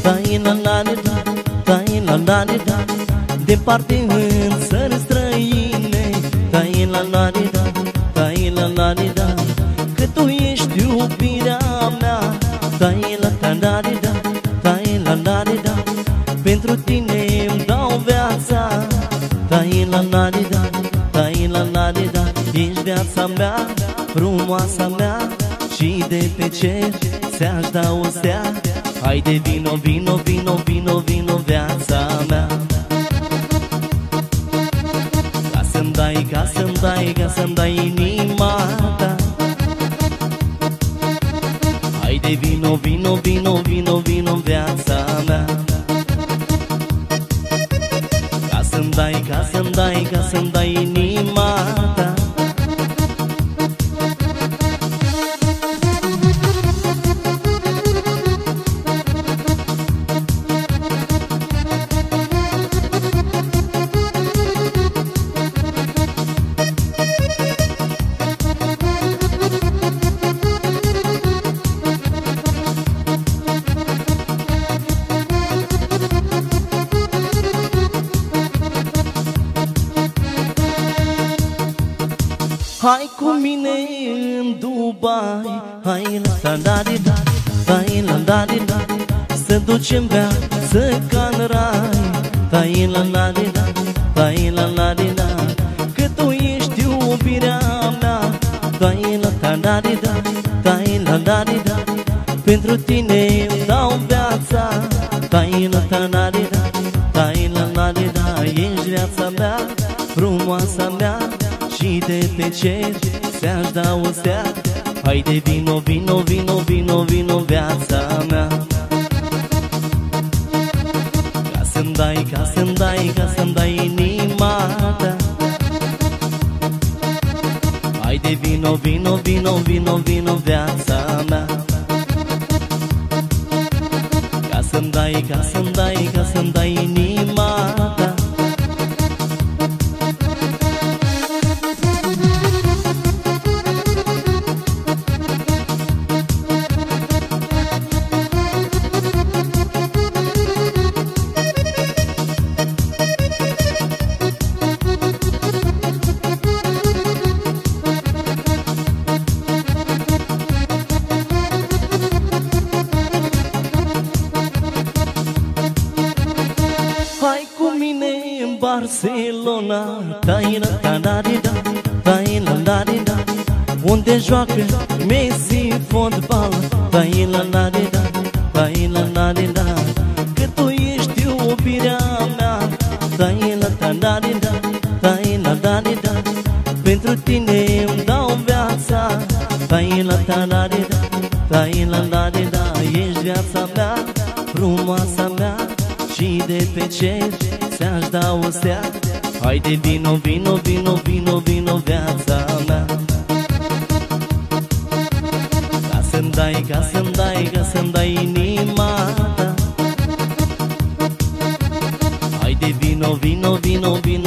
Tai-la-la-de-da, tai-la-la-de-da, departe în țări străine. Tai-la-la-de-da, tai-la-la-de-da, că tu ești iubirea mea. Tai-la-la-de-da, tai-la-la-de-da, pentru tine îmi dau viața. Tai-la-la-de-da, tai-la-la-de-da, ești viața mea, frumoasa mea, și de pe cer ți-aș da o stea. Haide vino, vino, vino, vino, vino, viața mea. Ca să-mi dai, ca să-mi dai, ca să-mi dai inima ta. Haide vino, vino, vino, vino, vino, viața mea. Ca să-mi dai, ca să-mi dai, ca să-mi dai inima ta. Hai cu mine în Dubai, hai la-da-da-da, hai la-da-da-da, să ducem viață ca-n rai. Hai la-da-da-da, hai la-da-da-da, că tu ești iubirea mea. Hai la-da-da-da, hai la-da-da-da, pentru tine îmi dau viața. Hai la-da-da-da, hai la-da-da-da, ești viața mea, frumoasa mea, și de pe cer ți-aș da o stea. Haide vino, vino, vino, vino, vino, viața mea. Ca să-mi dai, ca să-mi dai, ca să-mi dai inima ta. Haide vino, vino, vino, vino, vino, viața mea. Ca să-mi dai, ca să-mi dai, ca să-mi dai inima ta. Hai cu mine în Barcelona, tai-la-da-da-da, tai-la-da-da-da, unde joacă Messi fotbal. Tai-la-da-da-da, tai-la-da-da-da, că tu ești iubirea mea. Tai-la-da-da-da, tai-la-da-da-da, pentru tine îmi dau viața. Tai-la-da-da-da, tai-la-da-da-da, ești viața mea, frumoasa mea, și de pe cer ți-aș da o stea. Haide vino, vino, vino, vino, vino, viața mea. Ca să-mi dai, ca să-mi dai, ca să-mi dai inima ta. Haide vino, vino, vino, vino,